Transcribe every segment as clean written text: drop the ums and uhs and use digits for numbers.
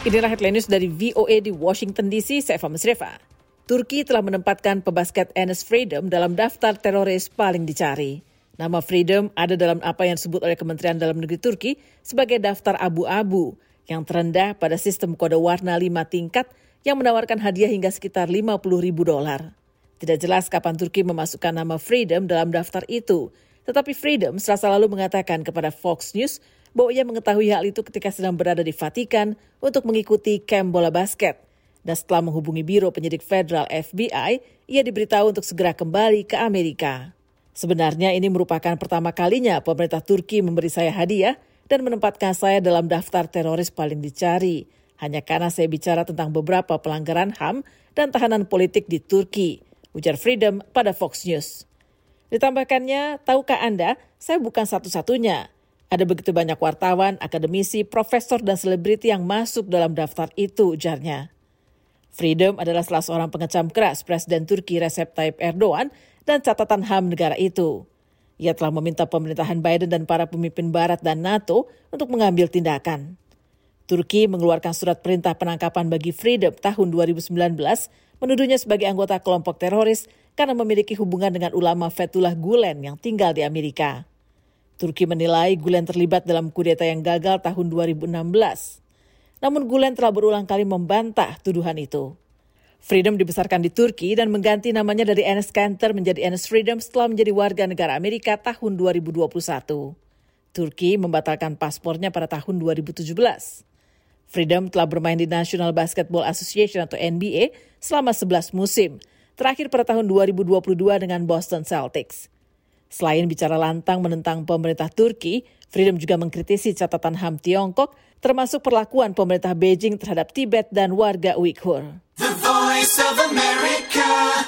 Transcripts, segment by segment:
Inilah headline news dari VOA di Washington DC, saya Eva Musreva. Turki telah menempatkan pebasket Enes Freedom dalam daftar teroris paling dicari. Nama Freedom ada dalam apa yang disebut oleh Kementerian Dalam Negeri Turki sebagai daftar abu-abu yang terendah pada sistem kode warna 5 tingkat yang menawarkan hadiah hingga sekitar $50,000. Tidak jelas kapan Turki memasukkan nama Freedom dalam daftar itu, tetapi Freedom Selasa lalu mengatakan kepada Fox News bahwa ia mengetahui hal itu ketika sedang berada di Vatikan untuk mengikuti kamp bola basket. Dan setelah menghubungi Biro Penyidik Federal FBI, ia diberitahu untuk segera kembali ke Amerika. Sebenarnya ini merupakan pertama kalinya pemerintah Turki memberi saya hadiah dan menempatkan saya dalam daftar teroris paling dicari. Hanya karena saya bicara tentang beberapa pelanggaran HAM dan tahanan politik di Turki, ujar Freedom pada Fox News. Ditambahkannya, tahukah Anda, saya bukan satu-satunya. Ada begitu banyak wartawan, akademisi, profesor, dan selebriti yang masuk dalam daftar itu, ujarnya. Freedom adalah salah seorang pengecam keras Presiden Turki Recep Tayyip Erdogan dan catatan HAM negara itu. Ia telah meminta pemerintahan Biden dan para pemimpin Barat dan NATO untuk mengambil tindakan. Turki mengeluarkan surat perintah penangkapan bagi Freedom tahun 2019, menuduhnya sebagai anggota kelompok teroris karena memiliki hubungan dengan ulama Fethullah Gulen yang tinggal di Amerika. Turki menilai Gulen terlibat dalam kudeta yang gagal tahun 2016. Namun Gulen telah berulang kali membantah tuduhan itu. Freedom dibesarkan di Turki dan mengganti namanya dari Enes Kanter menjadi Enes Freedom setelah menjadi warga negara Amerika tahun 2021. Turki membatalkan paspornya pada tahun 2017. Freedom telah bermain di National Basketball Association atau NBA selama 11 musim, terakhir pada tahun 2022 dengan Boston Celtics. Selain bicara lantang menentang pemerintah Turki, Freedom juga mengkritisi catatan HAM Tiongkok, termasuk perlakuan pemerintah Beijing terhadap Tibet dan warga Uighur. The Voice of America,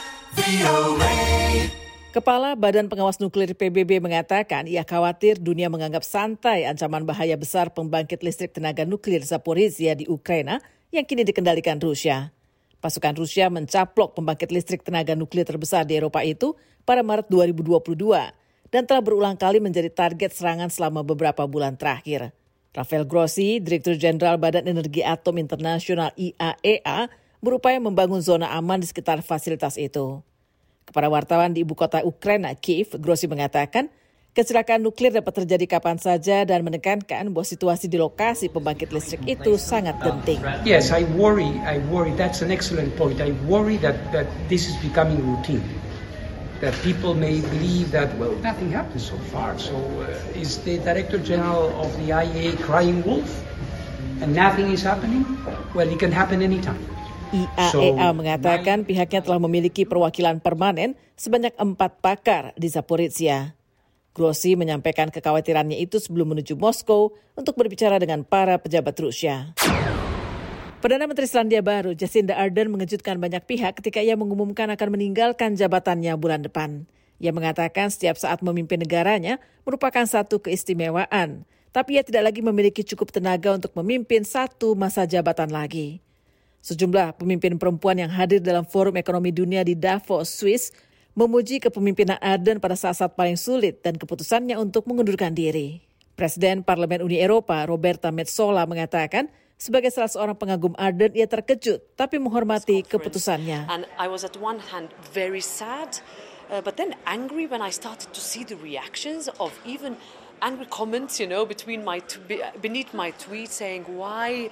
VOA. Kepala Badan Pengawas Nuklir PBB mengatakan ia khawatir dunia menganggap santai ancaman bahaya besar pembangkit listrik tenaga nuklir Zaporizhzhia di Ukraina yang kini dikendalikan Rusia. Pasukan Rusia mencaplok pembangkit listrik tenaga nuklir terbesar di Eropa itu pada Maret 2022 dan telah berulang kali menjadi target serangan selama beberapa bulan terakhir. Rafael Grossi, Direktur Jenderal Badan Energi Atom Internasional IAEA, berupaya membangun zona aman di sekitar fasilitas itu. Kepada wartawan di ibu kota Ukraina, Kiev, Grossi mengatakan, kecelakaan nuklir dapat terjadi kapan saja dan menekankan bahwa situasi di lokasi pembangkit listrik itu sangat genting. Yes, I worry. That's an excellent point. I worry that this is becoming routine. That people may believe that, well, nothing happened so far. So is the Director General of the IAEA crying wolf? And nothing is happening? Well, it can happen anytime. IAEA mengatakan pihaknya telah memiliki perwakilan permanen sebanyak 4 pakar di Zaporizhzhia. Grossi menyampaikan kekhawatirannya itu sebelum menuju Moskow untuk berbicara dengan para pejabat Rusia. Perdana Menteri Selandia Baru Jacinda Ardern mengejutkan banyak pihak ketika ia mengumumkan akan meninggalkan jabatannya bulan depan. Ia mengatakan setiap saat memimpin negaranya merupakan satu keistimewaan, tapi ia tidak lagi memiliki cukup tenaga untuk memimpin satu masa jabatan lagi. Sejumlah pemimpin perempuan yang hadir dalam Forum Ekonomi Dunia di Davos, Swiss, memuji kepemimpinan Ardern pada saat-saat paling sulit dan keputusannya untuk mengundurkan diri. Presiden Parlemen Uni Eropa, Roberta Metsola, mengatakan sebagai salah seorang pengagum Ardern, ia terkejut tapi menghormati keputusannya. And I was at one hand very sad, but then angry when I started to see the reactions of even angry comments, beneath my tweet saying why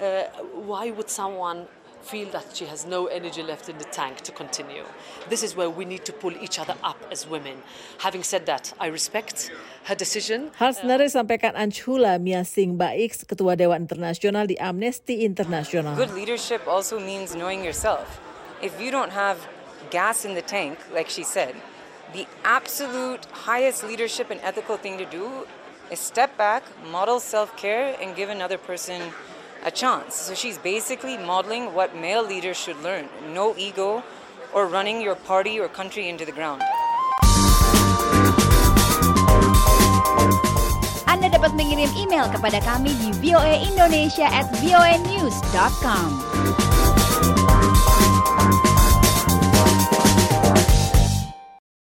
would someone feel that she has no energy left in the tank to continue. This is where we need to pull each other up as women. Having said that, I respect her decision. Hal senada disampaikan Anchula Miasing Baix, Ketua Dewan Internasional di Amnesty International. Good leadership also means knowing yourself. If you don't have gas in the tank, like she said, the absolute highest leadership and ethical thing to do is step back, model self-care, and give another person a chance. So she's basically modeling what male leaders should learn. No ego or running your party or country into the ground. Anda dapat mengirim email kepada kami di voaindonesia@voanews.com.